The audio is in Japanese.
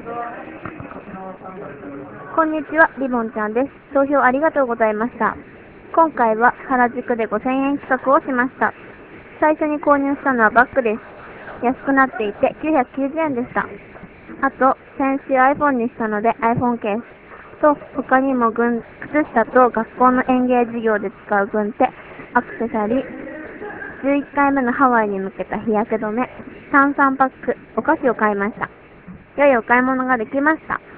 こんにちは、リボンちゃんです。投票ありがとうございました。今回は原宿で5000円企画をしました。最初に購入したのはバッグです。安くなっていて990円でした。あと、先週 iPhone にしたので iPhone ケースと、他にも靴下と学校の園芸授業で使う軍手、アクセサリー、11回目のハワイに向けた日焼け止め、炭酸パック、お菓子を買いました。良いお買い物ができました。